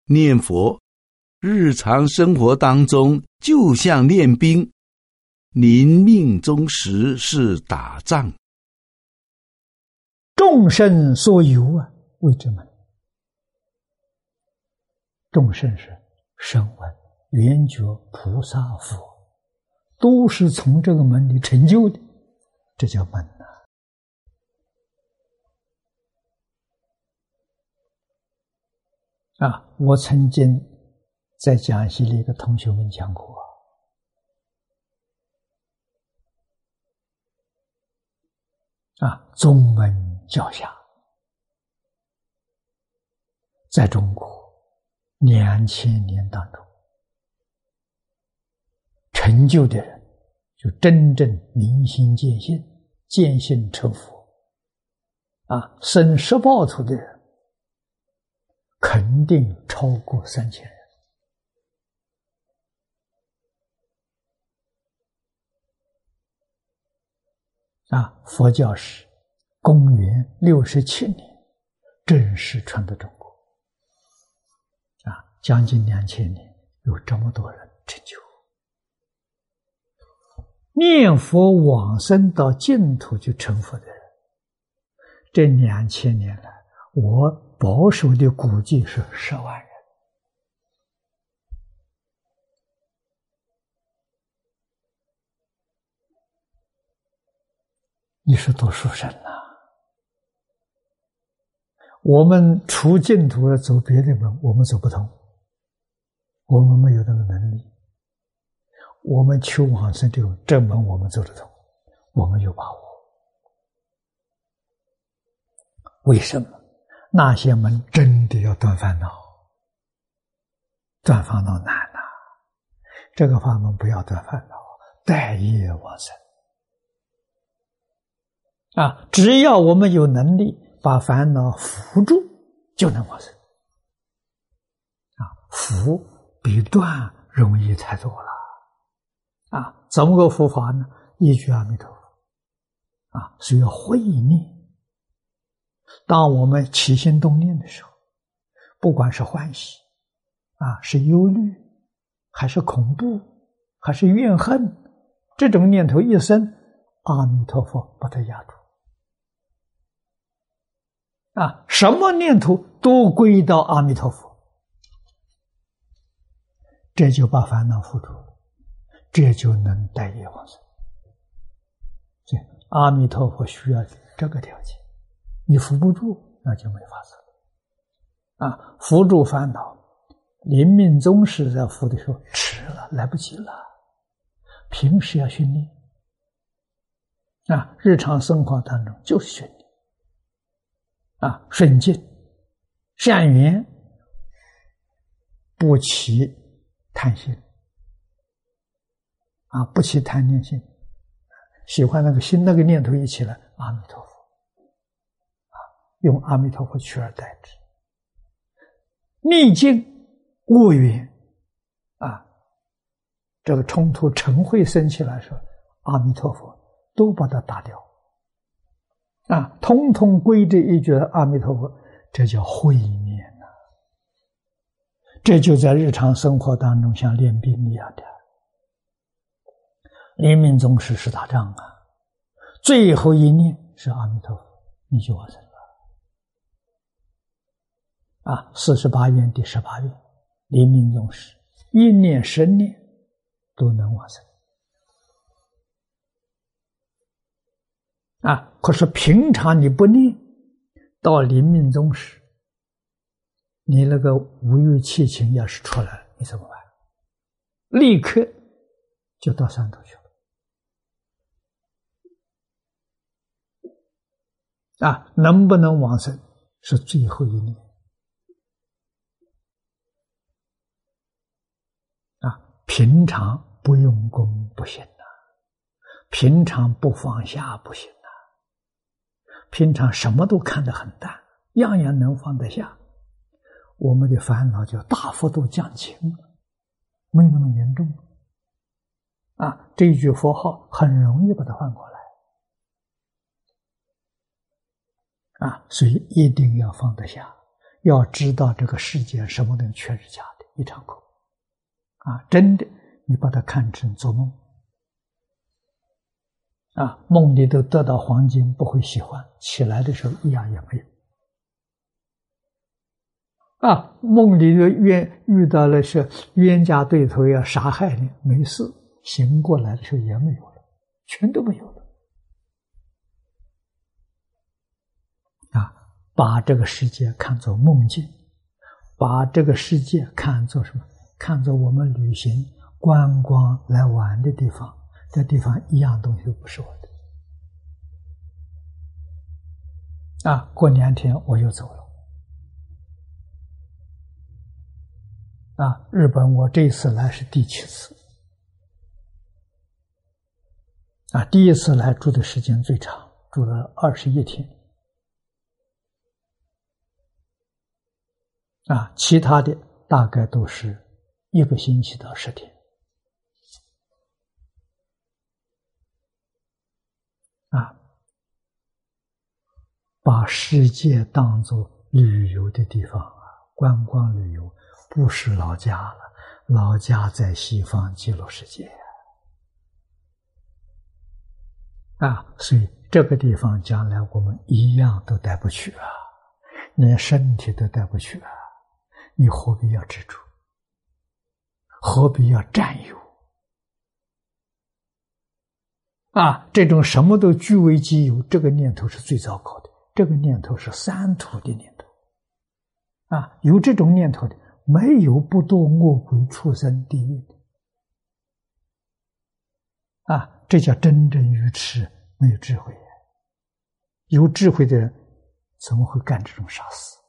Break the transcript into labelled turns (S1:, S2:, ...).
S1: 念佛，日常生活当中就像练兵，临命终时是打仗。
S2: 众生所由啊，谓之门。众生是声闻、缘觉、菩萨、佛，都是从这个门里成就的，这叫门啊！我曾经在讲习里给同学们讲过宗门教下，在中国2000年当中，成就的人就真正明心见性，见性成佛生十报土的人肯定超过3000人佛教是公元67年正式传到中国将近2000年，有这么多人成就。念佛往生到净土就成佛的人，这2000年来，我保守的估计是10万人。你是多殊胜我们除净土走别的门，我们走不通，我们没有那个能力。我们求往生这门我们走得通，我们有把握。为什么？那些门真的要断烦恼，断烦恼难这个法门不要断烦恼，带业往生只要我们有能力把烦恼扶住，就能往生扶比断容易太多了怎么个扶法呢？一句阿弥陀佛是要慧念。当我们起心动念的时候，不管是欢喜是忧虑，还是恐怖，还是怨恨，这种念头一生，阿弥陀佛把它压住什么念头都归到阿弥陀佛，这就把烦恼扶住了，这就能带业往生。所以阿弥陀佛需要这个条件，你扶不住，那就没法子扶住烦恼，临命终时在扶的时候迟了，来不及了。平时要训练日常生活当中就是训练顺境善缘，不起贪心不起贪念心，喜欢那个心那个念头一起来，阿弥陀佛用阿弥陀佛取而代之。逆境恶缘这个冲突嗔恚生起来的时候，阿弥陀佛都把它打掉通通归这一句阿弥陀佛，这叫慧念这就在日常生活当中像练兵一样的，临命终时是打仗最后一念是阿弥陀佛，你就往生了48愿第18愿，临命终时一念10念都能往生可是平常你不念，到临命终时，你那个五欲七情要是出来了，你怎么办？立刻就到山头去了能不能往生是最后一念平常不用功不行平常不放下不行平常什么都看得很淡，样样能放得下，我们的烦恼就大幅度降轻了，没那么严重这一句佛号很容易把它换过来所以一定要放得下， 要知道这个世界什么东西全是假的，一场空。真的，你把它看成做梦。梦里头得到黄金不会喜欢，起来的时候一样也没有。梦里遇到了是冤家对头要杀害你，没事，醒过来的时候也没有了，全都没有了。把这个世界看作梦境，把这个世界看作什么？看作我们旅行观光来玩的地方，这地方一样东西都不是我的。过2天我又走了。日本我这一次来是第7次。第一次来住的时间最长，住了21天。其他的大概都是1个星期到10天。把世界当作旅游的地方观光旅游，不是老家了，老家在西方极乐世界所以这个地方将来我们一样都带不去连身体都带不去你何必要执着？何必要占有？这种什么都据为己有，这个念头是最糟糕的。这个念头是三途的念头。有这种念头的，没有不堕恶鬼、畜生、地狱的。这叫真正愚痴，没有智慧。有智慧的人怎么会干这种傻事？